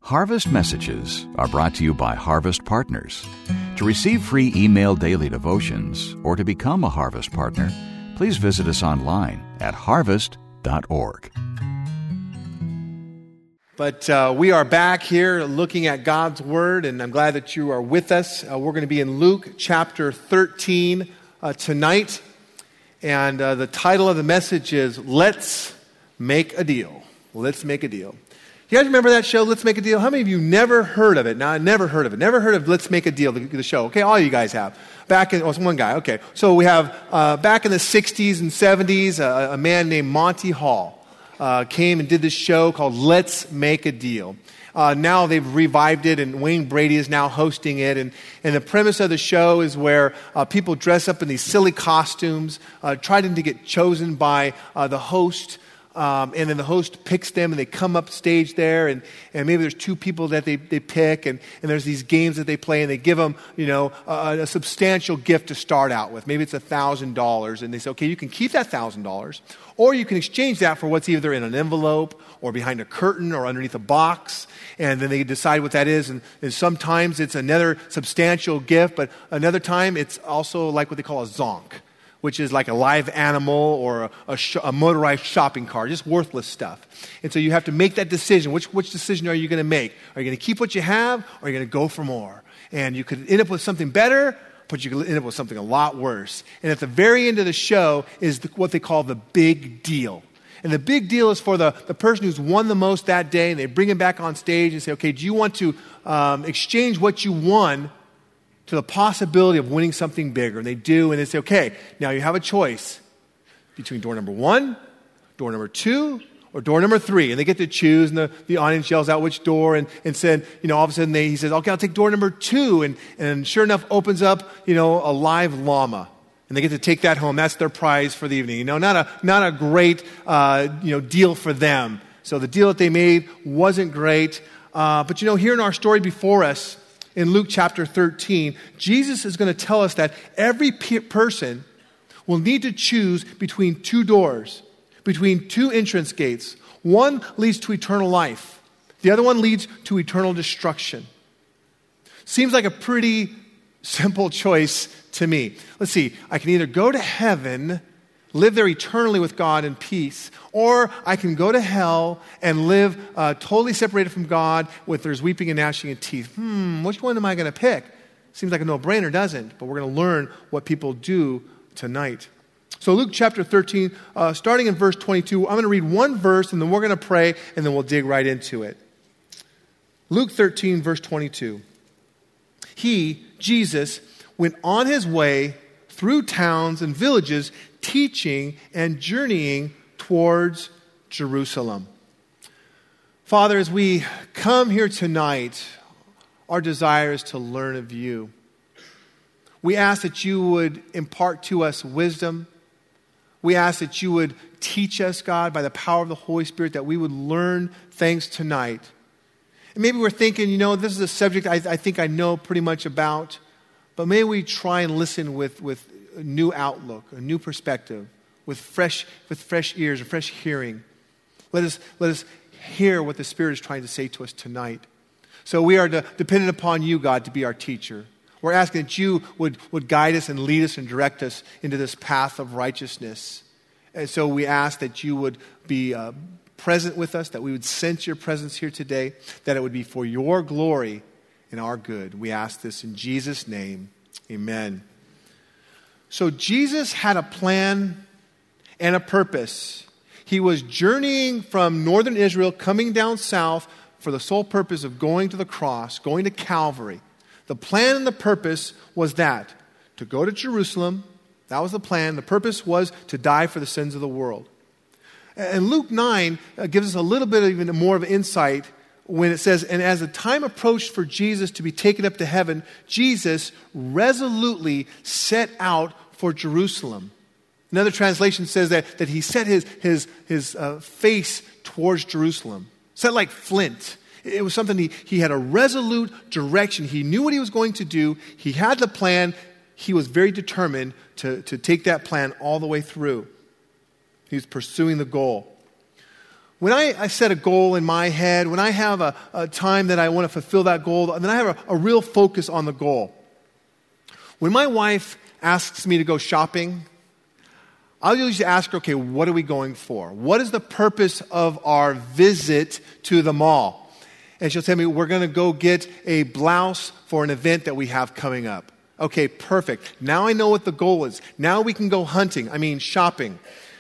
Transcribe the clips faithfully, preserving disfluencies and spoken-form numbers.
Harvest Messages are brought to you by Harvest Partners. To receive free email daily devotions or to become a Harvest Partner, please visit us online at harvest dot org. But uh, we are back here looking at God's Word, and I'm glad that you are with us. Uh, we're going to be in Luke chapter thirteen uh, tonight, and uh, the title of the message is Let's Make a Deal. Let's Make a Deal. You guys remember that show, Let's Make a Deal? How many of you never heard of it? Now, I never heard of it. Never heard of Let's Make a Deal, the, the show. Okay, all you guys have. Back in, oh, it's one guy. Okay, so we have, uh, back in the sixties and seventies, uh, a man named Monty Hall uh, came and did this show called Let's Make a Deal. Uh, now they've revived it, and Wayne Brady is now hosting it. And, and the premise of the show is where uh, people dress up in these silly costumes, uh, trying to get chosen by uh, the host. Um, and then the host picks them, and they come up stage there, and, and maybe there's two people that they, they pick, and, and there's these games that they play, and they give them, you know, a, a substantial gift to start out with. Maybe it's one thousand dollars, and they say, okay, you can keep that one thousand dollars, or you can exchange that for what's either in an envelope, or behind a curtain, or underneath a box, and then they decide what that is, and, and sometimes it's another substantial gift, but another time it's also like what they call a zonk, which is like a live animal or a, a, sh- a motorized shopping cart, just worthless stuff. And so you have to make that decision. Which, which decision are you going to make? Are you going to keep what you have, or are you going to go for more? And you could end up with something better, but you could end up with something a lot worse. And at the very end of the show is the, what they call the big deal. And the big deal is for the, the person who's won the most that day, and they bring him back on stage and say, okay, do you want to um, exchange what you won to the possibility of winning something bigger? And they do, and they say, okay, now you have a choice between door number one, door number two, or door number three. And they get to choose, and the, the audience yells out which door, and, and said, you know, all of a sudden they, he says, okay, I'll take door number two, and, and sure enough opens up, you know, a live llama. And they get to take that home. That's their prize for the evening. You know, not a, not a great, uh, you know, deal for them. So the deal that they made wasn't great. Uh, but you know, here in our story before us, in Luke chapter thirteen, Jesus is going to tell us that every pe- person will need to choose between two doors, between two entrance gates. One leads to eternal life. The other one leads to eternal destruction. Seems like a pretty simple choice to me. Let's see. I can either go to heaven, live there eternally with God in peace, or I can go to hell and live uh, totally separated from God with there's weeping and gnashing of teeth. Hmm, which one am I going to pick? Seems like a no-brainer, doesn't? But we're going to learn what people do tonight. So Luke chapter thirteen, uh, starting in verse twenty-two, I'm going to read one verse, and then we're going to pray, and then we'll dig right into it. Luke thirteen, verse twenty-two. He, Jesus, went on his way through towns and villages, teaching and journeying towards Jerusalem. Father, as we come here tonight, our desire is to learn of you. We ask that you would impart to us wisdom. We ask that you would teach us, God, by the power of the Holy Spirit, that we would learn things tonight. And maybe we're thinking, you know, this is a subject I, I think I know pretty much about, but maybe we try and listen with, with a new outlook, a new perspective, with fresh, with fresh ears, a fresh hearing. Let us, let us hear what the Spirit is trying to say to us tonight. So we are de- dependent upon you, God, to be our teacher. We're asking that you would, would guide us and lead us and direct us into this path of righteousness. And so we ask that you would be uh, present with us, that we would sense your presence here today, that it would be for your glory and our good. We ask this in Jesus' name. Amen. So Jesus had a plan and a purpose. He was journeying from northern Israel, coming down south for the sole purpose of going to the cross, going to Calvary. The plan and the purpose was that, to go to Jerusalem. That was the plan. The purpose was to die for the sins of the world. And Luke nine gives us a little bit of even more of insight when it says, and as the time approached for Jesus to be taken up to heaven, Jesus resolutely set out for Jerusalem. Another translation says that, that he set his, his, his uh, face towards Jerusalem. Set like flint. It was something he, he had a resolute direction. He knew what he was going to do. He had the plan. He was very determined to, to take that plan all the way through. He was pursuing the goal. When I, I set a goal in my head, when I have a, a time that I want to fulfill that goal, then I have a, a real focus on the goal. When my wife asks me to go shopping, I'll usually ask her, okay, what are we going for? What is the purpose of our visit to the mall? And she'll tell me, we're going to go get a blouse for an event that we have coming up. Okay, perfect. Now I know what the goal is. Now we can go hunting, I mean shopping.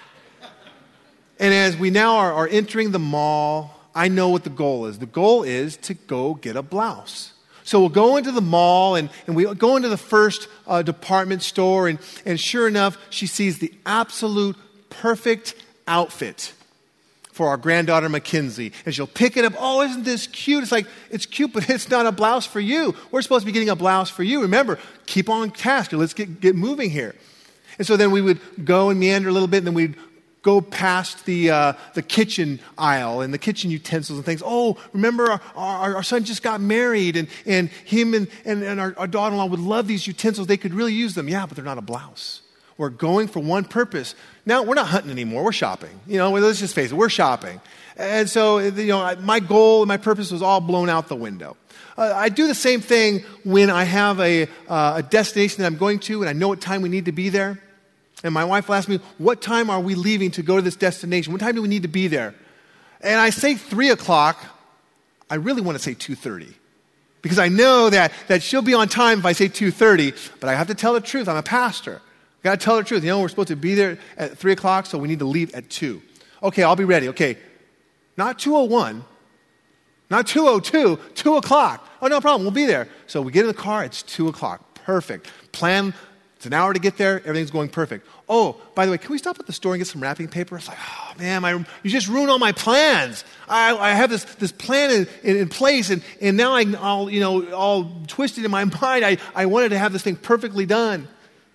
And as we now are, are entering the mall, I know what the goal is. The goal is to go get a blouse. So we'll go into the mall, and, and we go into the first uh, department store, and, and sure enough, she sees the absolute perfect outfit for our granddaughter, Mackenzie. And she'll pick it up. Oh, isn't this cute? It's like, it's cute, but it's not a blouse for you. We're supposed to be getting a blouse for you. Remember, keep on task. Let's get, get moving here. And so then we would go and meander a little bit, and then we'd go past the uh, the kitchen aisle and the kitchen utensils and things. Oh, remember our, our, our son just got married, and, and him and, and, and our, our daughter-in-law would love these utensils. They could really use them. Yeah, but they're not a blouse. We're going for one purpose. Now, we're not hunting anymore. We're shopping. You know, let's just face it. We're shopping. And so, you know, my goal and my purpose was all blown out the window. Uh, I do the same thing when I have a, uh, a destination that I'm going to, and I know what time we need to be there. And my wife will ask me, what time are we leaving to go to this destination? What time do we need to be there? And I say three o'clock. I really want to say two thirty. Because I know that, that she'll be on time if I say two thirty. But I have to tell the truth. I'm a pastor. I've got to tell the truth. You know, we're supposed to be there at three o'clock, so we need to leave at two. Okay, I'll be ready. Okay, not two oh one. Not two oh two. two o'clock. Oh, no problem. We'll be there. So we get in the car. It's two o'clock. Perfect. Plan. It's an hour to get there. Everything's going perfect. Oh, by the way, can we stop at the store and get some wrapping paper? It's like, oh, man, my, you just ruined all my plans. I, I have this, this plan in, in, in place, and, and now I'm all, you know, all twisted in my mind. I, I wanted to have this thing perfectly done.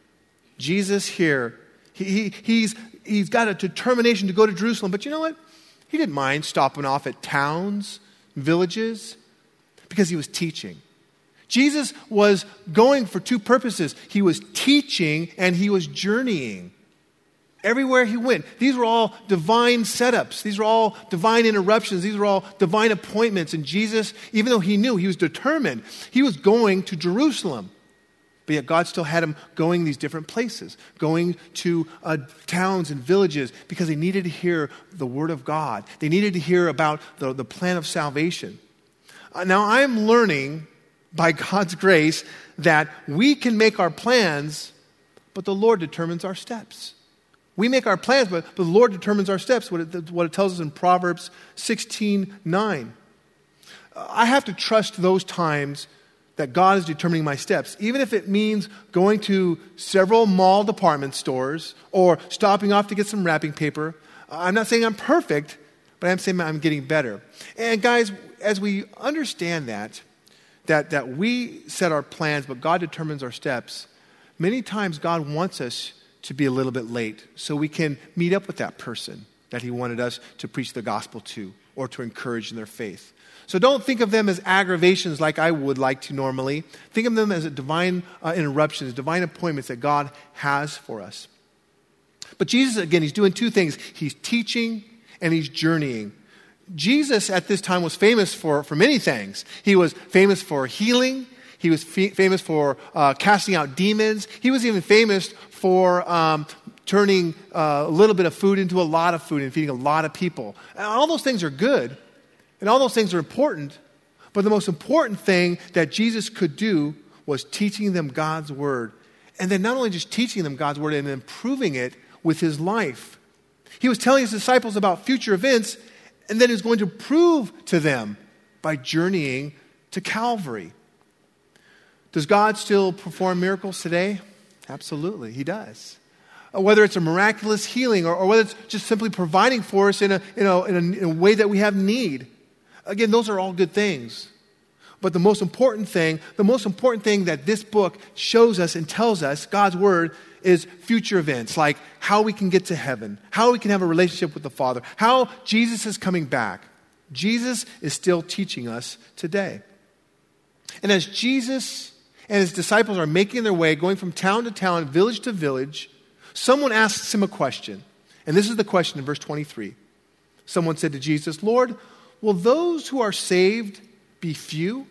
Jesus here, he, he, he's, he's got a determination to go to Jerusalem, but you know what? He didn't mind stopping off at towns, villages, because he was teaching. Jesus was going for two purposes. He was teaching and he was journeying. Everywhere he went, these were all divine setups. These were all divine interruptions. These were all divine appointments. And Jesus, even though he knew, he was determined, he was going to Jerusalem. But yet God still had him going these different places, going to uh, towns and villages because they needed to hear the word of God. They needed to hear about the, the plan of salvation. Uh, now I'm learning by God's grace that we can make our plans, but the Lord determines our steps. We make our plans, but, but the Lord determines our steps, what it, what it tells us in Proverbs sixteen nine. I have to trust those times that God is determining my steps, even if it means going to several mall department stores or stopping off to get some wrapping paper. I'm not saying I'm perfect, but I'm saying I'm getting better. And guys, as we understand that, That, that we set our plans, but God determines our steps, many times God wants us to be a little bit late so we can meet up with that person that he wanted us to preach the gospel to or to encourage in their faith. So don't think of them as aggravations like I would like to normally. Think of them as a divine uh, interruptions, divine appointments that God has for us. But Jesus, again, he's doing two things. He's teaching and he's journeying. Jesus at this time was famous for, for many things. He was famous for healing. He was f- famous for uh, casting out demons. He was even famous for um, turning uh, a little bit of food into a lot of food and feeding a lot of people. And all those things are good, and all those things are important. But the most important thing that Jesus could do was teaching them God's word. And then not only just teaching them God's word and improving it with his life. He was telling his disciples about future events, and then he's going to prove to them by journeying to Calvary. Does God still perform miracles today? Absolutely, he does. Uh, whether it's a miraculous healing or, or whether it's just simply providing for us in a, in, a, in, a, in a way that we have need. Again, those are all good things. But the most important thing, the most important thing that this book shows us and tells us, God's word, is future events, like how we can get to heaven, how we can have a relationship with the Father, how Jesus is coming back. Jesus is still teaching us today. And as Jesus and his disciples are making their way, going from town to town, village to village, someone asks him a question. And this is the question in verse twenty-three. Someone said to Jesus, Lord, will those who are saved be few?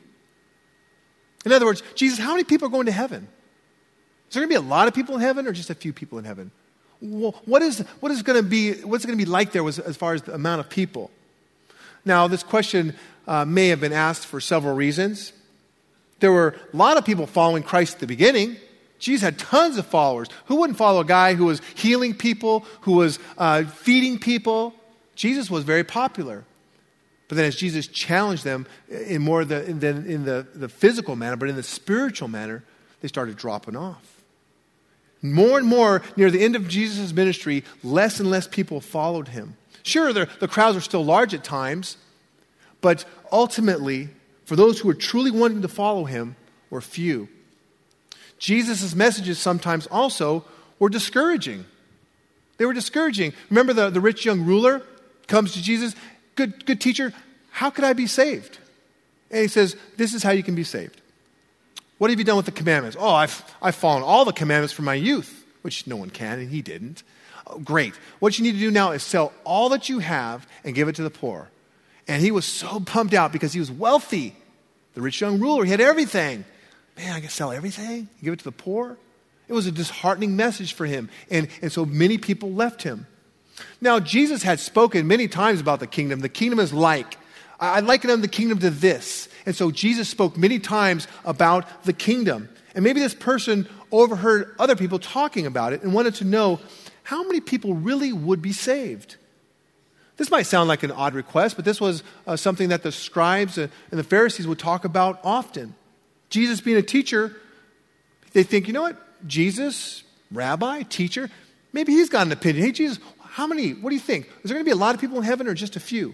In other words, Jesus, how many people are going to heaven? Is there going to be a lot of people in heaven or just a few people in heaven? Well, what is what is going to be what's going to be like there was, as far as the amount of people? Now, this question uh, may have been asked for several reasons. There were a lot of people following Christ at the beginning. Jesus had tons of followers. Who wouldn't follow a guy who was healing people, who was uh, feeding people? Jesus was very popular. But then as Jesus challenged them in more the, than in the, the physical manner, but in the spiritual manner, they started dropping off. More and more, near the end of Jesus' ministry, less and less people followed him. Sure, the, the crowds were still large at times, but ultimately, for those who were truly wanting to follow him, were few. Jesus' messages sometimes also were discouraging. They were discouraging. Remember the, the rich young ruler comes to Jesus, good, good teacher, how could I be saved? And he says, this is how you can be saved. What have you done with the commandments? Oh, I've, I've followed all the commandments from my youth, which no one can, and he didn't. Oh, great. What you need to do now is sell all that you have and give it to the poor. And he was so pumped out because he was wealthy. The rich young ruler, he had everything. Man, I can sell everything, give it to the poor. It was a disheartening message for him. And, and so many people left him. Now, Jesus had spoken many times about the kingdom. The kingdom is like. I liken them the kingdom to this. And so Jesus spoke many times about the kingdom. And maybe this person overheard other people talking about it and wanted to know how many people really would be saved. This might sound like an odd request, but this was uh, something that the scribes and the Pharisees would talk about often. Jesus being a teacher, they think, you know what? Jesus, rabbi, teacher, maybe he's got an opinion. Hey, Jesus, how many, what do you think? Is there going to be a lot of people in heaven or just a few?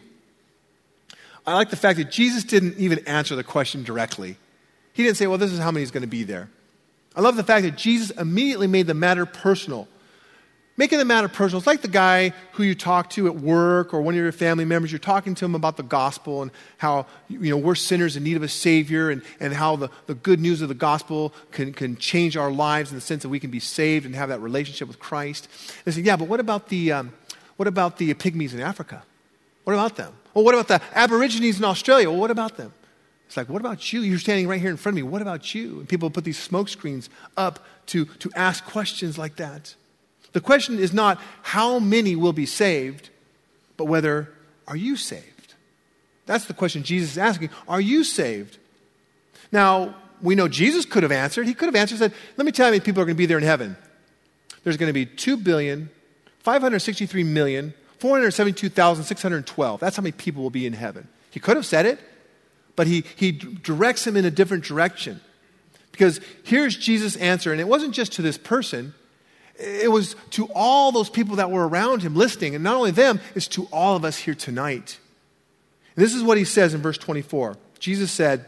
I like the fact that Jesus didn't even answer the question directly. He didn't say, well, this is how many is going to be there. I love the fact that Jesus immediately made the matter personal. Making the matter personal. It's like the guy who you talk to at work or one of your family members. You're talking to him about the gospel and how, you know, we're sinners in need of a Savior and, and how the, the good news of the gospel can, can change our lives in the sense that we can be saved and have that relationship with Christ. They say, yeah, but what about the, um, what about the pygmies in Africa? What about them? Well, what about the Aborigines in Australia? Well, what about them? It's like, what about you? You're standing right here in front of me. What about you? And people put these smoke screens up to, to ask questions like that. The question is not how many will be saved, but whether are you saved? That's the question Jesus is asking. Are you saved? Now, we know Jesus could have answered. He could have answered and said, let me tell you how many people are going to be there in heaven. There's going to be two billion, five hundred sixty-three million, four hundred seventy-two thousand, six hundred twelve. That's how many people will be in heaven. He could have said it, but he, he directs him in a different direction. Because here's Jesus' answer, and it wasn't just to this person. It was to all those people that were around him listening. And not only them, it's to all of us here tonight. And this is what he says in verse twenty-four. Jesus said,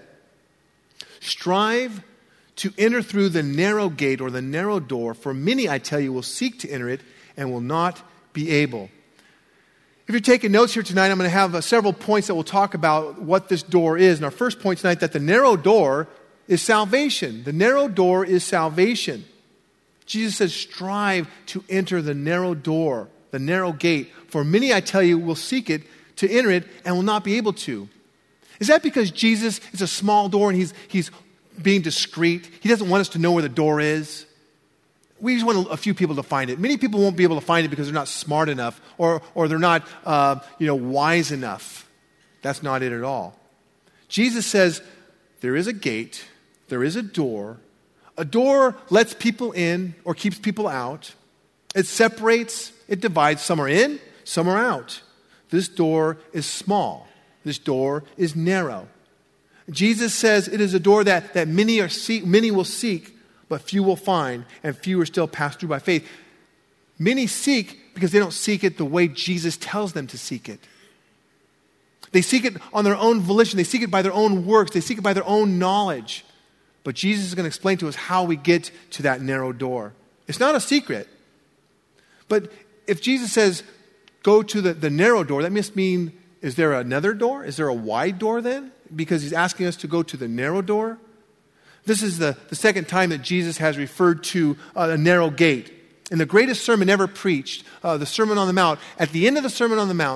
strive to enter through the narrow gate or the narrow door, for many, I tell you, will seek to enter it and will not be able. If you're taking notes here tonight, I'm going to have uh, several points that we'll talk about what this door is. And our first point tonight, that the narrow door is salvation. The narrow door is salvation. Jesus says, strive to enter the narrow door, the narrow gate. For many, I tell you, will seek it to enter it and will not be able to. Is that because Jesus is a small door and he's, he's being discreet? He doesn't want us to know where the door is? We just want a few people to find it. Many people won't be able to find it because they're not smart enough or, or they're not uh, you know, wise enough. That's not it at all. Jesus says there is a gate, there is a door. A door lets people in or keeps people out. It separates, it divides. Some are in, some are out. This door is small. This door is narrow. Jesus says it is a door that, that many are seek, many will seek, but few will find, and few are still passed through by faith. Many seek because they don't seek it the way Jesus tells them to seek it. They seek it on their own volition. They seek it by their own works. They seek it by their own knowledge. But Jesus is going to explain to us how we get to that narrow door. It's not a secret. But if Jesus says, go to the, the narrow door, that must mean, is there another door? Is there a wide door then? Because he's asking us to go to the narrow door. This is the, the second time that Jesus has referred to uh, a narrow gate. In the greatest sermon ever preached, uh, the Sermon on the Mount, at the end of the Sermon on the Mount,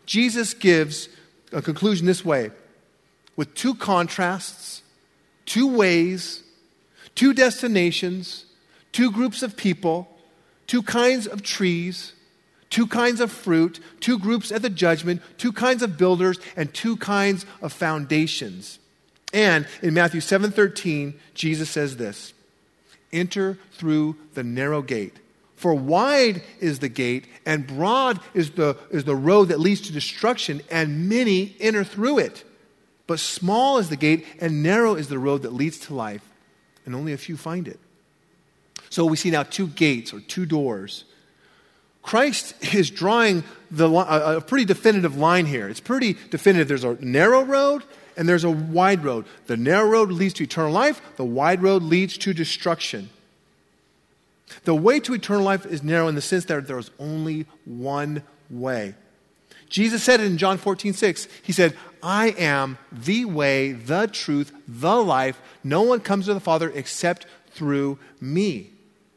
Jesus gives a conclusion this way, with two contrasts, two ways, two destinations, two groups of people, two kinds of trees, two kinds of fruit, two groups at the judgment, two kinds of builders, and two kinds of foundations. And in Matthew seven thirteen, Jesus says this, enter through the narrow gate. For wide is the gate, and broad is the, is the road that leads to destruction, and many enter through it. But small is the gate, and narrow is the road that leads to life, and only a few find it. So we see now two gates, or two doors. Christ is drawing the, a, a pretty definitive line here. It's pretty definitive. There's a narrow road, and there's a wide road. The narrow road leads to eternal life. The wide road leads to destruction. The way to eternal life is narrow in the sense that there is only one way. Jesus said it in John fourteen six. He said, I am the way, the truth, the life. No one comes to the Father except through me.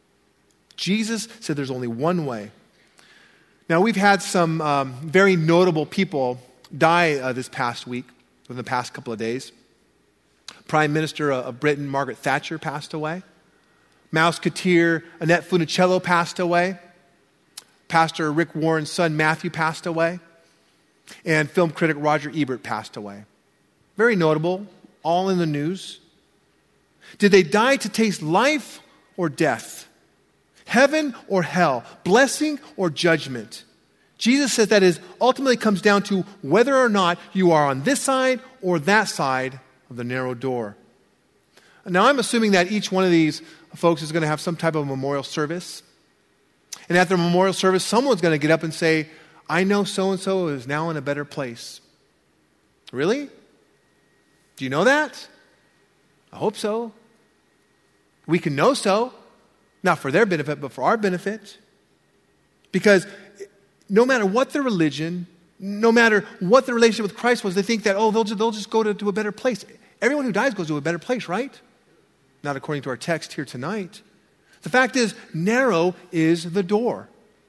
Jesus said there's only one way. Now, we've had some um, very notable people die uh, this past week, within the past couple of days. Prime Minister of Britain, Margaret Thatcher, passed away. Mouseketeer Annette Funicello passed away. Pastor Rick Warren's son Matthew passed away. And film critic Roger Ebert passed away. Very notable, all in the news. Did they die to taste life or death? Heaven or hell? Blessing or judgment? Jesus says that is ultimately comes down to whether or not you are on this side or that side of the narrow door. Now, I'm assuming that each one of these folks is going to have some type of memorial service. And at their memorial service, someone's going to get up and say, I know so-and-so is now in a better place. Really? Do you know that? I hope so. We can know so. Not for their benefit, but for our benefit. Because no matter what their religion, no matter what the relationship with Christ was, they think that, oh, they'll just, they'll just go to, to a better place. Everyone who dies goes to a better place, right? Not according to our text here tonight. The fact is, narrow is the door.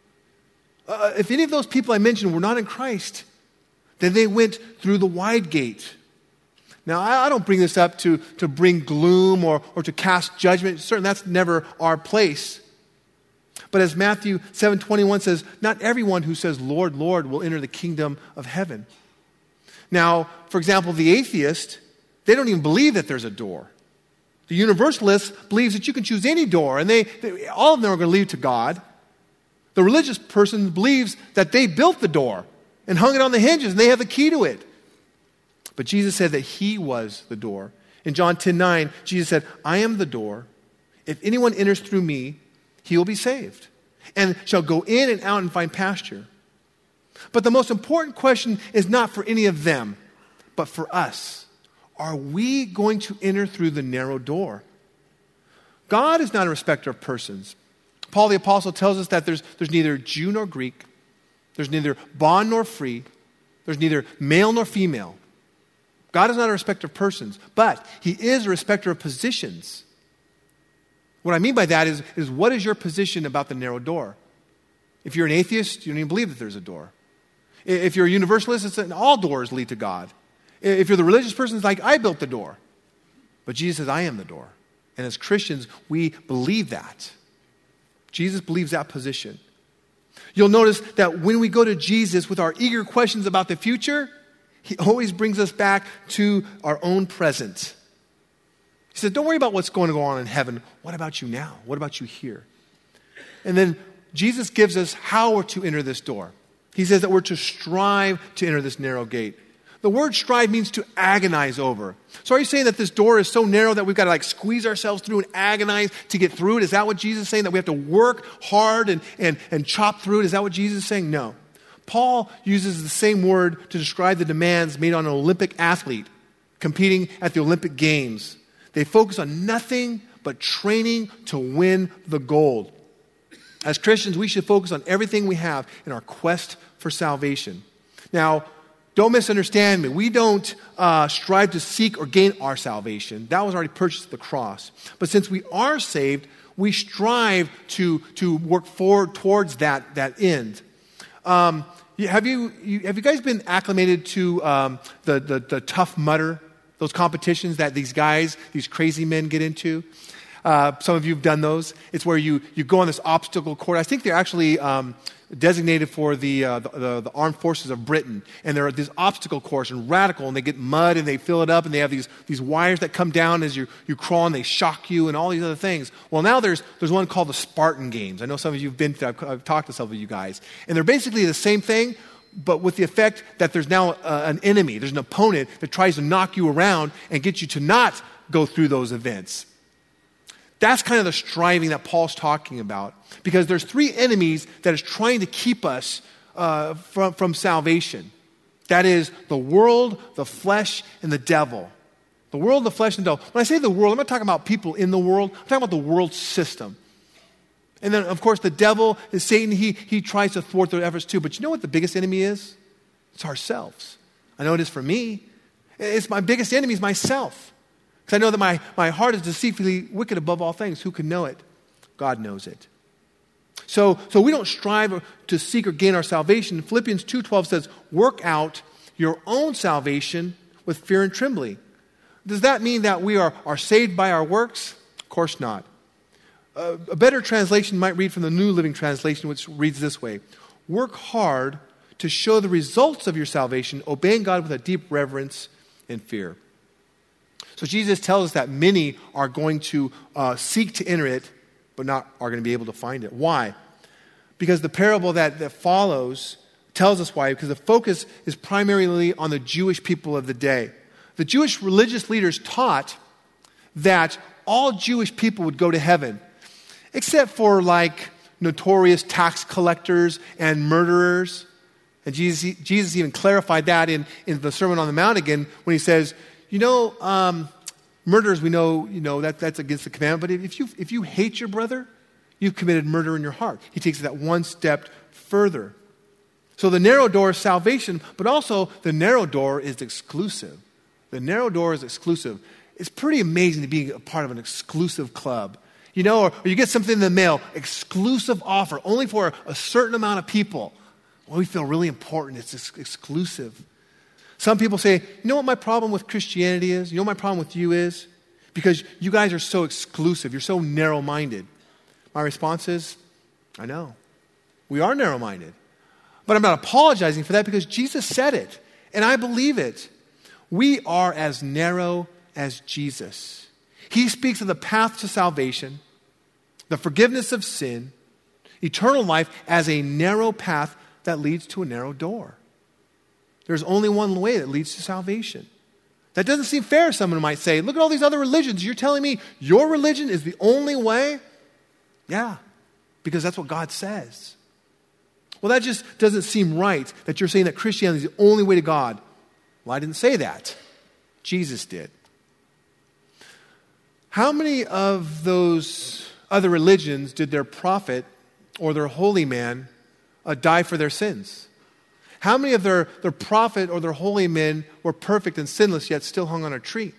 Uh, if any of those people I mentioned were not in Christ, then they went through the wide gate. Now, I, I don't bring this up to, to bring gloom or, or to cast judgment. Certainly, that's never our place. But as Matthew seven twenty-one says, not everyone who says, Lord, Lord, will enter the kingdom of heaven. Now, for example, the atheist, they don't even believe that there's a door. The universalist believes that you can choose any door, and they, they all of them are going to lead to God. The religious person believes that they built the door and hung it on the hinges, and they have the key to it. But Jesus said that he was the door. In John ten nine, Jesus said, I am the door. If anyone enters through me, he will be saved, and shall go in and out and find pasture. But the most important question is not for any of them, but for us. Are we going to enter through the narrow door? God is not a respecter of persons. Paul the Apostle tells us that there's, there's neither Jew nor Greek. There's neither bond nor free. There's neither male nor female. God is not a respecter of persons, but he is a respecter of positions. What I mean by that is, is what is your position about the narrow door? If you're an atheist, you don't even believe that there's a door. If you're a universalist, it's that all doors lead to God. If you're the religious person, it's like, I built the door. But Jesus says, I am the door. And as Christians, we believe that. Jesus believes that position. You'll notice that when we go to Jesus with our eager questions about the future, he always brings us back to our own present. He says, don't worry about what's going to go on in heaven. What about you now? What about you here? And then Jesus gives us how we're to enter this door. He says that we're to strive to enter this narrow gate. The word strive means to agonize over. So are you saying that this door is so narrow that we've got to like squeeze ourselves through and agonize to get through it? Is that what Jesus is saying? That we have to work hard and, and, and chop through it? Is that what Jesus is saying? No. Paul uses the same word to describe the demands made on an Olympic athlete competing at the Olympic Games. They focus on nothing but training to win the gold. As Christians, we should focus on everything we have in our quest for salvation. Now, don't misunderstand me. We don't uh, strive to seek or gain our salvation. That was already purchased at the cross. But since we are saved, we strive to, to work forward towards that, that end. Um, you- have you, you have you guys been acclimated to um, the, the the Tough Mudder, those competitions that these guys, these crazy men get into? Uh, some of you have done those. It's where you, you go on this obstacle course. I think they're actually um, designated for the, uh, the, the the armed forces of Britain. And they're this obstacle course and radical, and they get mud and they fill it up, and they have these, these wires that come down as you, you crawl, and they shock you and all these other things. Well, now there's there's one called the Spartan Games. I know some of you have been to, I've, I've talked to some of you guys. And they're basically the same thing, but with the effect that there's now uh, an enemy, there's an opponent that tries to knock you around and get you to not go through those events. That's kind of the striving that Paul's talking about, because there's three enemies that is trying to keep us uh, from, from salvation. That is the world, the flesh, and the devil. The world, the flesh, and the devil. When I say the world, I'm not talking about people in the world. I'm talking about the world system. And then, of course, the devil is Satan. He, he tries to thwart their efforts too. But you know what the biggest enemy is? It's ourselves. I know it is for me. It's my biggest enemy is myself. Because I know that my, my heart is deceitfully wicked above all things. Who can know it? God knows it. So, so we don't strive to seek or gain our salvation. Philippians two twelve says, work out your own salvation with fear and trembling. Does that mean that we are, are saved by our works? Of course not. Uh, a better translation might read from the New Living Translation, which reads this way. Work hard to show the results of your salvation, obeying God with a deep reverence and fear. So Jesus tells us that many are going to uh, seek to enter it, but not are going to be able to find it. Why? Because the parable that, that follows tells us why. Because the focus is primarily on the Jewish people of the day. The Jewish religious leaders taught that all Jewish people would go to heaven, except for like notorious tax collectors and murderers. And Jesus, Jesus even clarified that in, in the Sermon on the Mount again when he says, you know, um, murderers, we know, you know, that, that's against the commandment. But if you, if you hate your brother, you've committed murder in your heart. He takes it that one step further. So the narrow door is salvation, but also the narrow door is exclusive. The narrow door is exclusive. It's pretty amazing to be a part of an exclusive club. You know, or, or you get something in the mail, exclusive offer, only for a certain amount of people. Well, we feel really important. It's ex- exclusive. Some people say, you know what my problem with Christianity is? You know what my problem with you is? Because you guys are so exclusive. You're so narrow-minded. My response is, I know. We are narrow-minded. But I'm not apologizing for that because Jesus said it. And I believe it. We are as narrow as Jesus. He speaks of the path to salvation, the forgiveness of sin, eternal life as a narrow path that leads to a narrow door. There's only one way that leads to salvation. That doesn't seem fair, someone might say. Look at all these other religions. You're telling me your religion is the only way? Yeah, because that's what God says. Well, that just doesn't seem right that you're saying that Christianity is the only way to God. Well, I didn't say that. Jesus did. How many of those other religions did their prophet or their holy man uh, die for their sins? How many of their, their prophet or their holy men were perfect and sinless yet still hung on a tree?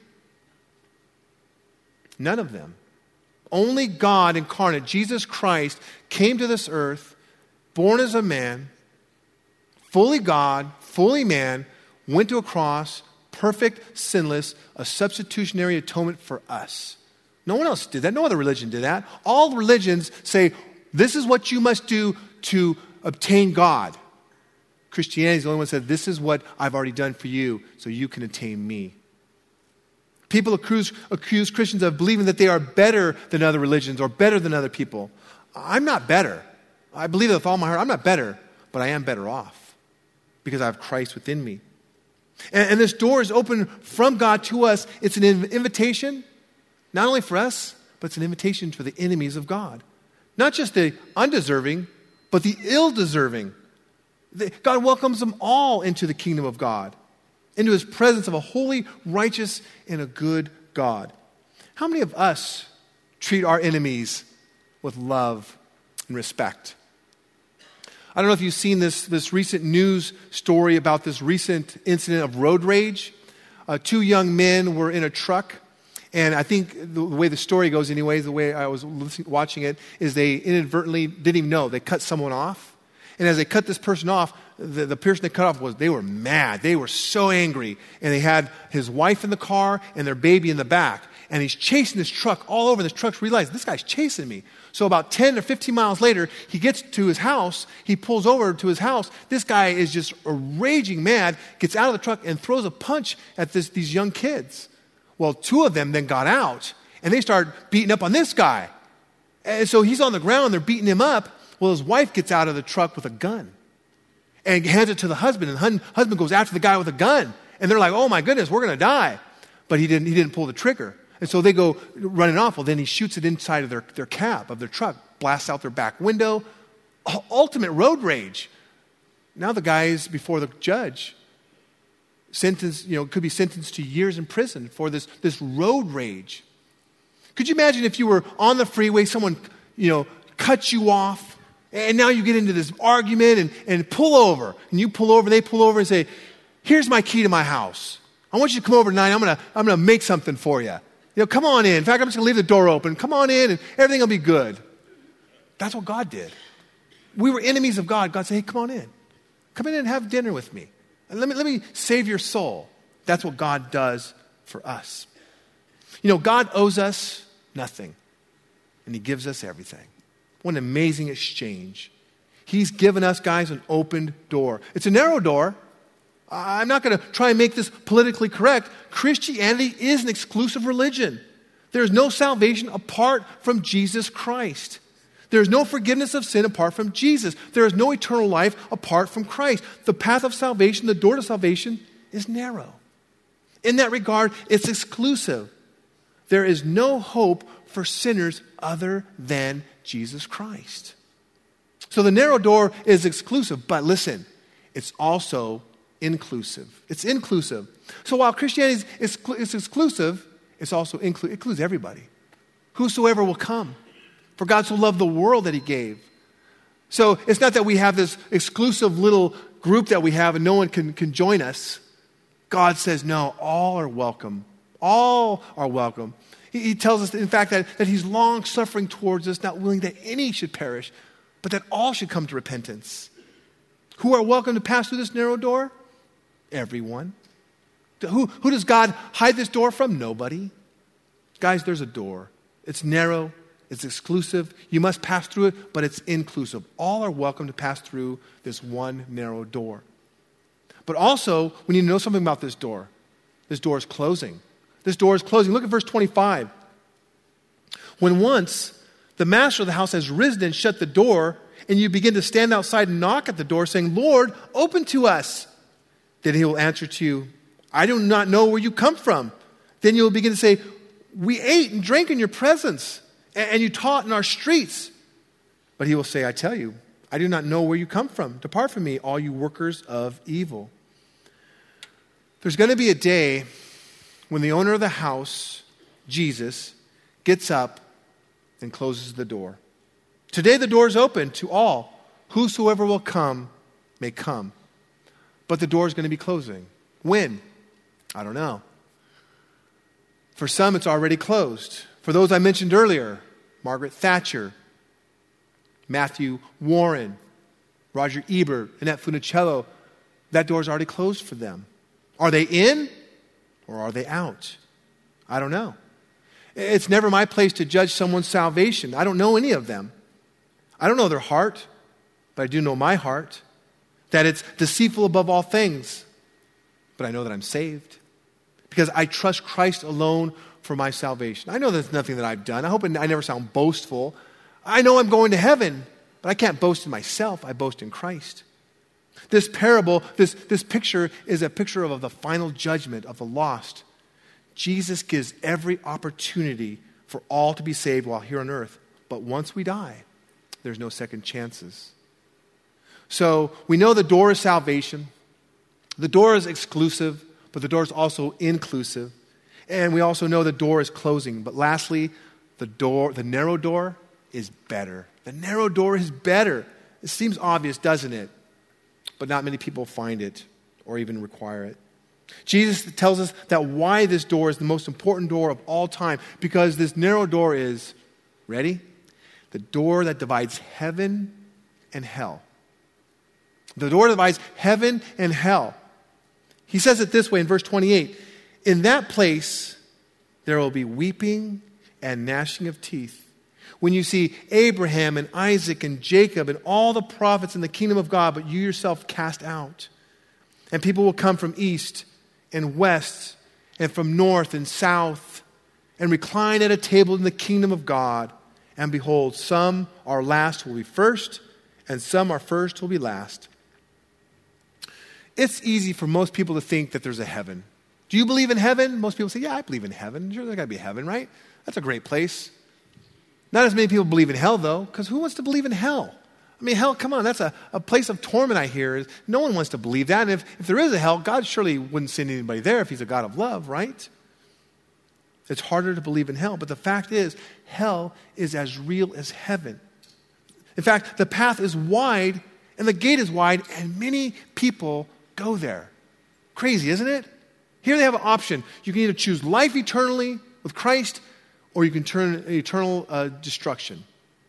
None of them. Only God incarnate, Jesus Christ, came to this earth, born as a man, fully God, fully man, went to a cross, perfect, sinless, a substitutionary atonement for us. No one else did that. No other religion did that. All religions say, this is what you must do to obtain God. Christianity is the only one that said, this is what I've already done for you, so you can attain me. People accuse, accuse Christians of believing that they are better than other religions or better than other people. I'm not better. I believe it with all my heart. I'm not better, but I am better off because I have Christ within me. And, and this door is open from God to us. It's an invitation, not only for us, but it's an invitation for the enemies of God. Not just the undeserving, but the ill-deserving. God welcomes them all into the kingdom of God, into his presence of a holy, righteous, and a good God. How many of us treat our enemies with love and respect? I don't know if you've seen this, this recent news story about this recent incident of road rage. Uh, two young men were in a truck, and I think the, the way the story goes anyways, the way I was listening, watching it, is they inadvertently didn't even know. They cut someone off. And as they cut this person off, the, the person they cut off was, they were mad. They were so angry. And they had his wife in the car and their baby in the back. And he's chasing this truck all over. This truck's realized, this guy's chasing me. So about ten or fifteen miles later, he gets to his house. He pulls over to his house. This guy is just raging mad, gets out of the truck and throws a punch at this, these young kids. Well, two of them then got out, and they start beating up on this guy. And so he's on the ground. They're beating him up. Well, his wife gets out of the truck with a gun and hands it to the husband. And the husband goes after the guy with a gun. And they're like, oh, my goodness, we're going to die. But he didn't, he didn't pull the trigger. And so they go running off. Well, then he shoots it inside of their, their cab of their truck, blasts out their back window. Ultimate road rage. Now the guy is before the judge. Sentenced, you know, could be sentenced to years in prison for this, this road rage. Could you imagine if you were on the freeway, someone, you know, cut you off, and now you get into this argument and, and pull over. And you pull over, they pull over and say, here's my key to my house. I want you to come over tonight. I'm going to I'm gonna make something for you. You know, come on in. In fact, I'm just going to leave the door open. Come on in and everything will be good. That's what God did. We were enemies of God. God said, hey, come on in. Come in and have dinner with me. And let me, let me save your soul. That's what God does for us. You know, God owes us nothing, and he gives us everything. What an amazing exchange. He's given us, guys, an open door. It's a narrow door. I'm not going to try and make this politically correct. Christianity is an exclusive religion. There is no salvation apart from Jesus Christ. There is no forgiveness of sin apart from Jesus. There is no eternal life apart from Christ. The path of salvation, the door to salvation, is narrow. In that regard, it's exclusive. There is no hope for sinners other than Jesus Christ. So the narrow door is exclusive, but listen, it's also inclusive. It's inclusive. So while Christianity is, is exclusive, it's also inclu- it includes everybody. Whosoever will come. For God so loved the world that he gave. So it's not that we have this exclusive little group that we have and no one can, can join us. God says, no, all are welcome. All are welcome. He, he tells us, in fact, that, that he's long-suffering towards us, not willing that any should perish, but that all should come to repentance. Who are welcome to pass through this narrow door? Everyone. Who, who does God hide this door from? Nobody. Guys, there's a door. It's narrow. It's exclusive. You must pass through it, but it's inclusive. All are welcome to pass through this one narrow door. But also, we need to know something about this door. This door is closing. This door is closing. Look at verse twenty-five. When once the master of the house has risen and shut the door, and you begin to stand outside and knock at the door, saying, Lord, open to us. Then he will answer to you, I do not know where you come from. Then you will begin to say, we ate and drank in your presence, and you taught in our streets. But he will say, I tell you, I do not know where you come from. Depart from me, all you workers of evil. There's going to be a day when the owner of the house, Jesus, gets up and closes the door. Today the door is open to all. Whosoever will come may come. But the door is going to be closing. When? I don't know. For some, it's already closed. For those I mentioned earlier, Margaret Thatcher, Matthew Warren, Roger Ebert, Annette Funicello, that door is already closed for them. Are they in or are they out? I don't know. It's never my place to judge someone's salvation. I don't know any of them. I don't know their heart, but I do know my heart, that it's deceitful above all things. But I know that I'm saved because I trust Christ alone for my salvation. I know there's nothing that I've done. I hope I never sound boastful. I know I'm going to heaven, but I can't boast in myself. I boast in Christ. This parable, this, this picture is a picture of the final judgment of the lost. Jesus gives every opportunity for all to be saved while here on earth. But once we die, there's no second chances. So we know the door is salvation. The door is exclusive, but the door is also inclusive. And we also know the door is closing. But lastly, the door, the narrow door is better. The narrow door is better. It seems obvious, doesn't it? But not many people find it or even require it. Jesus tells us that why this door is the most important door of all time. Because this narrow door is, ready? The door that divides heaven and hell. The door divides heaven and hell. He says it this way in verse twenty-eight. In that place, there will be weeping and gnashing of teeth. When you see Abraham and Isaac and Jacob and all the prophets in the kingdom of God, but you yourself cast out. And people will come from east and west and from north and south and recline at a table in the kingdom of God. And behold, some are last who will be first, and some are first who will be last. It's easy for most people to think that there's a heaven. Do you believe in heaven? Most people say, yeah, I believe in heaven. Sure, there's got to be heaven, right? That's a great place. Not as many people believe in hell, though, because who wants to believe in hell? I mean, hell, come on, that's a, a place of torment, I hear. No one wants to believe that. And if, if there is a hell, God surely wouldn't send anybody there if he's a God of love, right? It's harder to believe in hell. But the fact is, hell is as real as heaven. In fact, the path is wide and the gate is wide, and many people go there. Crazy, isn't it? Here they have an option. You can either choose life eternally with Christ, or you can turn eternal uh, destruction.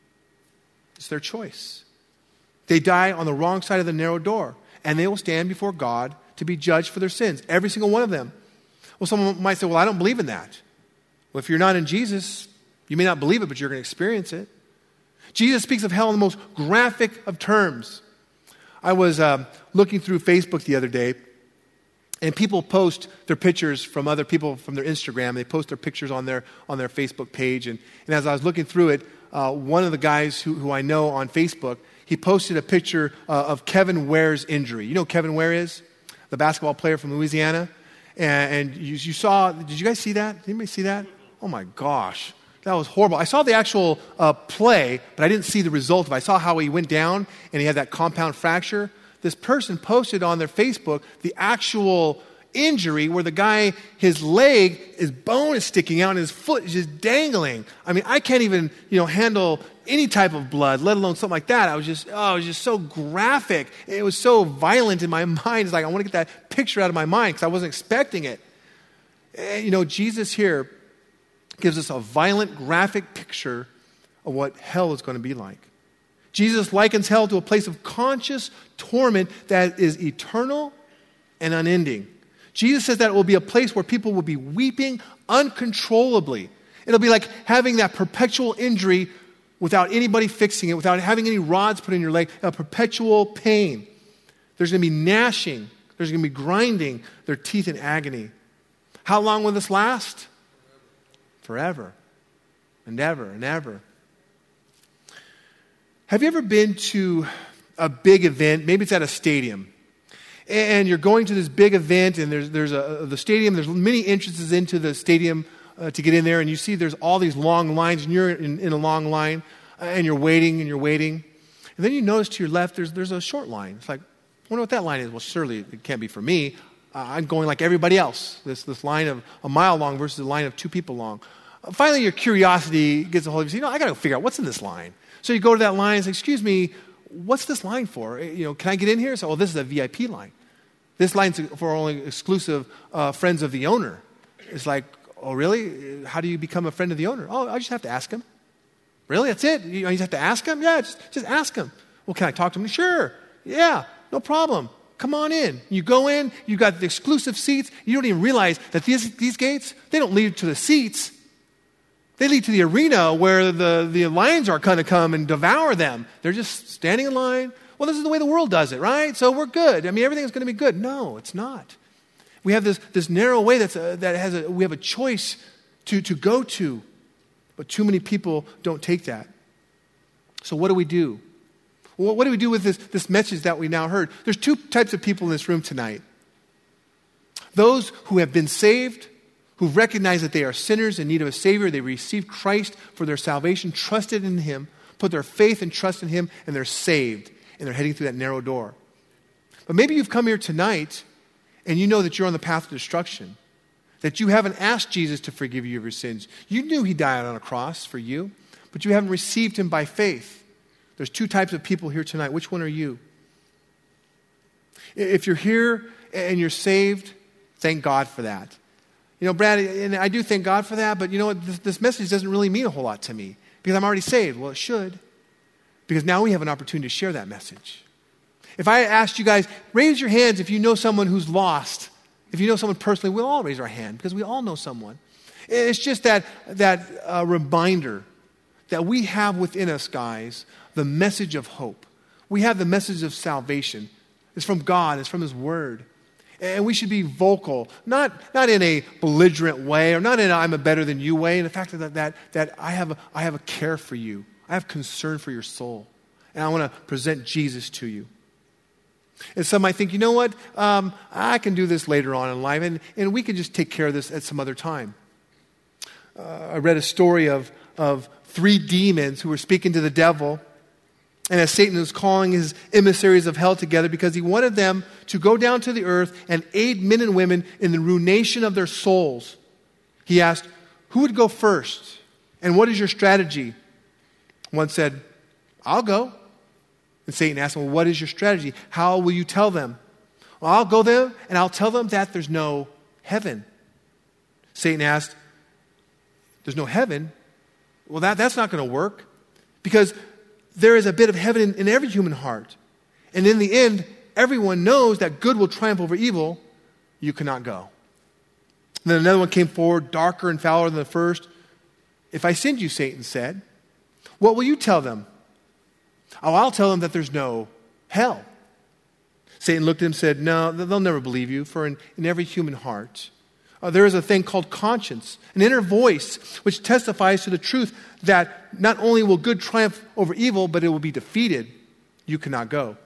It's their choice. They die on the wrong side of the narrow door, and they will stand before God to be judged for their sins, every single one of them. Well, someone might say, well, I don't believe in that. Well, if you're not in Jesus, you may not believe it, but you're going to experience it. Jesus speaks of hell in the most graphic of terms. I was uh, looking through Facebook the other day, and people post their pictures from other people from their Instagram. They post their pictures on their on their Facebook page. And, and as I was looking through it, uh, one of the guys who, who I know on Facebook, he posted a picture uh, of Kevin Ware's injury. You know who Kevin Ware is? The basketball player from Louisiana. And, and you, you saw, did you guys see that? Did anybody see that? Oh my gosh. That was horrible. I saw the actual uh, play, but I didn't see the result of it. I saw how he went down and he had that compound fracture. This person posted on their Facebook the actual injury where the guy, his leg, his bone is sticking out and his foot is just dangling. I mean, I can't even, you know, handle any type of blood, let alone something like that. I was just, oh, it was just so graphic. It was so violent in my mind. It's like, I want to get that picture out of my mind because I wasn't expecting it. And, you know, Jesus here gives us a violent, graphic picture of what hell is going to be like. Jesus likens hell to a place of conscious torment that is eternal and unending. Jesus says that it will be a place where people will be weeping uncontrollably. It'll be like having that perpetual injury without anybody fixing it, without having any rods put in your leg, a perpetual pain. There's going to be gnashing. There's going to be grinding their teeth in agony. How long will this last? Forever and ever and ever. Have you ever been to a big event? Maybe it's at a stadium. And you're going to this big event, and there's there's a the stadium. There's many entrances into the stadium uh, to get in there, and you see there's all these long lines, and you're in, in a long line, uh, and you're waiting and you're waiting, and then you notice to your left there's there's a short line. It's like, I wonder what that line is. Well, surely it can't be for me. Uh, I'm going like everybody else. This this line of a mile long versus a line of two people long. Uh, finally, your curiosity gets a hold of you. You know, I got to figure out what's in this line. So you go to that line and say, excuse me, what's this line for? You know, can I get in here? So, oh, this is a V I P line. This line's for only exclusive uh, friends of the owner. It's like, oh, really? How do you become a friend of the owner? Oh, I just have to ask him. Really? That's it? You, you just have to ask him? Yeah, just, just ask him. Well, can I talk to him? Sure. Yeah, no problem. Come on in. You go in, you got the exclusive seats. You don't even realize that these, these gates, they don't lead to the seats. They lead to the arena where the, the lions are going to come and devour them. They're just standing in line. Well, this is the way the world does it, right? So we're good. I mean, everything's going to be good. No, it's not. We have this, this narrow way that's a, that has a, we have a choice to, to go to. But too many people don't take that. So what do we do? Well, what do we do with this, this message that we now heard? There's two types of people in this room tonight. Those who have been saved, who recognize that they are sinners in need of a Savior. They received Christ for their salvation, trusted in Him, put their faith and trust in Him, and they're saved. And they're heading through that narrow door. But maybe you've come here tonight and you know that you're on the path of destruction, that you haven't asked Jesus to forgive you of your sins. You knew He died on a cross for you, but you haven't received Him by faith. There's two types of people here tonight. Which one are you? If you're here and you're saved, thank God for that. You know, Brad, and I do thank God for that, but you know what? This, this message doesn't really mean a whole lot to me because I'm already saved. Well, it should, because now we have an opportunity to share that message. If I asked you guys, raise your hands if you know someone who's lost. If you know someone personally, we'll all raise our hand because we all know someone. It's just that, that uh, reminder that we have within us, guys, the message of hope. We have the message of salvation. It's from God. It's from His Word. And we should be vocal, not, not in a belligerent way or not in a I'm a better than you way. In the fact that, that, that I, have a, I have a care for you. I have concern for your soul. And I want to present Jesus to you. And some might think, you know what, um, I can do this later on in life, and, and we can just take care of this at some other time. Uh, I read a story of, of three demons who were speaking to the devil, and as Satan was calling his emissaries of hell together because he wanted them to go down to the earth and aid men and women in the ruination of their souls. He asked, who would go first? And what is your strategy? One said, I'll go. And Satan asked him, well, what is your strategy? How will you tell them? Well, I'll go there and I'll tell them that there's no heaven. Satan asked, there's no heaven? Well, that, that's not going to work because there is a bit of heaven in, in every human heart. And in the end, everyone knows that good will triumph over evil. You cannot go. And then another one came forward, darker and fouler than the first. If I send you, Satan said, what will you tell them? Oh, I'll tell them that there's no hell. Satan looked at him and said, no, they'll never believe you, for in, in every human heart, uh, there is a thing called conscience, an inner voice which testifies to the truth that not only will good triumph over evil, but it will be defeated. You cannot go.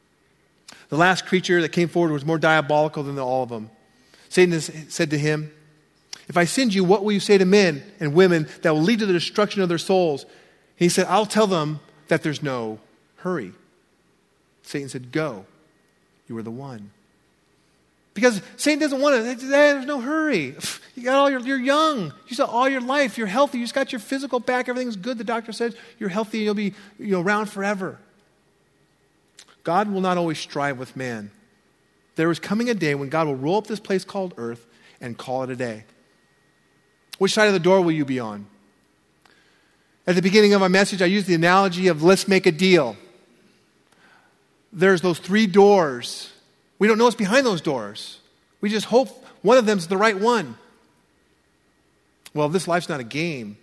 The last creature that came forward was more diabolical than all of them. Satan said to him, if I send you, what will you say to men and women that will lead to the destruction of their souls? And he said, I'll tell them that there's no hurry. Satan said, go. You are the one. Because Satan doesn't want to. There's no hurry. You got all your, you're young. You saw all your life. You're healthy. You just got your physical back. Everything's good. The doctor says you're healthy and you'll be you know, around forever. God will not always strive with man. There is coming a day when God will roll up this place called earth and call it a day. Which side of the door will you be on? At the beginning of my message, I used the analogy of let's make a deal. There's those three doors. We don't know what's behind those doors. We just hope one of them's the right one. Well, this life's not a game.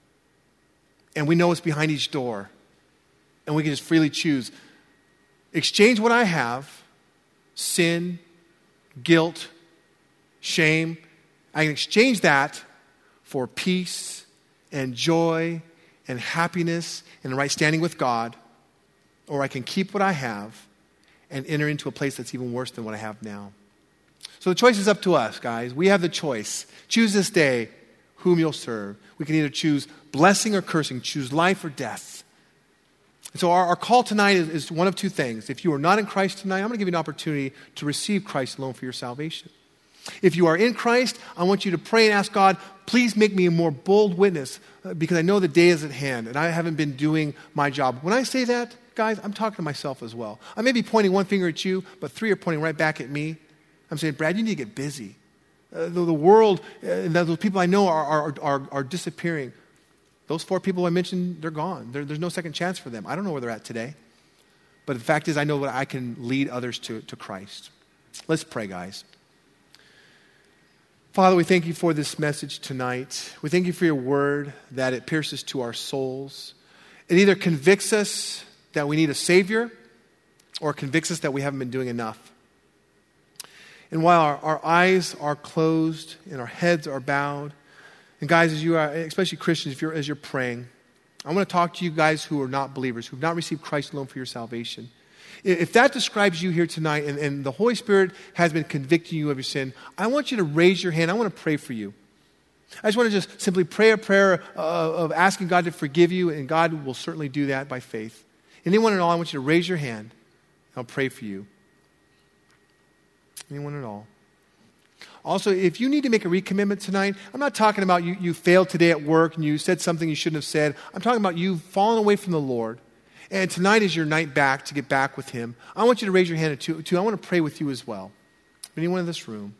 And we know what's behind each door. And we can just freely choose. Exchange what I have, sin, guilt, shame. I can exchange that for peace and joy and happiness and right standing with God, or I can keep what I have and enter into a place that's even worse than what I have now. So the choice is up to us, guys. We have the choice. Choose this day whom you'll serve. We can either choose blessing or cursing, choose life or death. And so our, our call tonight is, is one of two things. If you are not in Christ tonight, I'm going to give you an opportunity to receive Christ alone for your salvation. If you are in Christ, I want you to pray and ask God, please make me a more bold witness uh, because I know the day is at hand and I haven't been doing my job. When I say that, guys, I'm talking to myself as well. I may be pointing one finger at you, but three are pointing right back at me. I'm saying, Brad, you need to get busy. Uh, the, the world, uh, and those people I know are, are, are, are disappearing. Those four people I mentioned, they're gone. There, there's no second chance for them. I don't know where they're at today. But the fact is, I know that I can lead others to, to Christ. Let's pray, guys. Father, we thank you for this message tonight. We thank you for your word, that it pierces to our souls. It either convicts us that we need a Savior or convicts us that we haven't been doing enough. And while our, our eyes are closed and our heads are bowed, and guys, as you are, especially Christians, if you're, as you're praying, I want to talk to you guys who are not believers, who have not received Christ alone for your salvation. If that describes you here tonight and, and the Holy Spirit has been convicting you of your sin, I want you to raise your hand. I want to pray for you. I just want to just simply pray a prayer uh, of asking God to forgive you, and God will certainly do that by faith. Anyone at all, I want you to raise your hand. I'll pray for you. Anyone at all? Also, if you need to make a recommitment tonight, I'm not talking about you, you failed today at work and you said something you shouldn't have said. I'm talking about you falling away from the Lord. And tonight is your night back to get back with Him. I want you to raise your hand too. too. I want to pray with you as well. Anyone in this room?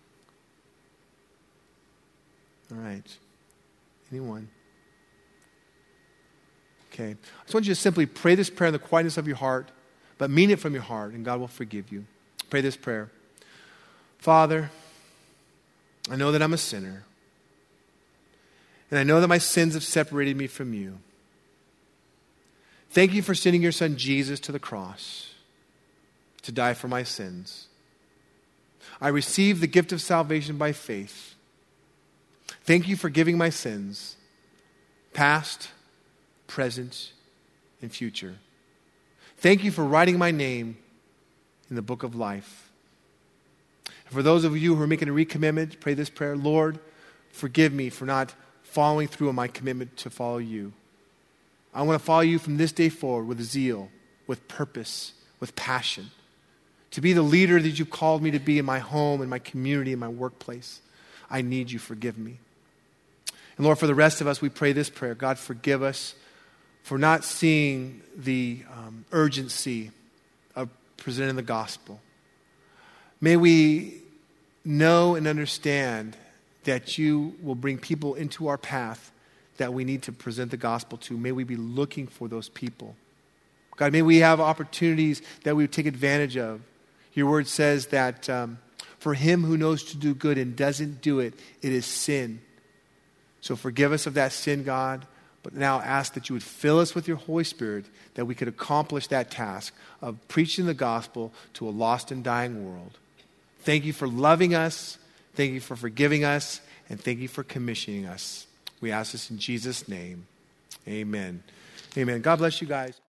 All right. Anyone? Okay. I just want you to simply pray this prayer in the quietness of your heart. but mean it from your heart, and God will forgive you. Pray this prayer. Father, I know that I'm a sinner, and I know that my sins have separated me from you. Thank you for sending your son Jesus to the cross to die for my sins. I receive the gift of salvation by faith. Thank you for giving my sins, past, present, and future. Thank you for writing my name in the book of life. For those of you who are making a recommitment, pray this prayer. Lord, forgive me for not following through on my commitment to follow you. I want to follow you from this day forward with zeal, with purpose, with passion, to be the leader that you've called me to be in my home, in my community, in my workplace. I need you. Forgive me. And Lord, for the rest of us, we pray this prayer. God, forgive us for not seeing the um, urgency of presenting the gospel. May we know and understand that you will bring people into our path that we need to present the gospel to. May we be looking for those people. God, may we have opportunities that we would take advantage of. Your word says that um, for him who knows to do good and doesn't do it, it is sin. So forgive us of that sin, God, but now ask that you would fill us with your Holy Spirit, that we could accomplish that task of preaching the gospel to a lost and dying world. Thank you for loving us. Thank you for forgiving us. And thank you for commissioning us. We ask this in Jesus' name. Amen. Amen. God bless you guys.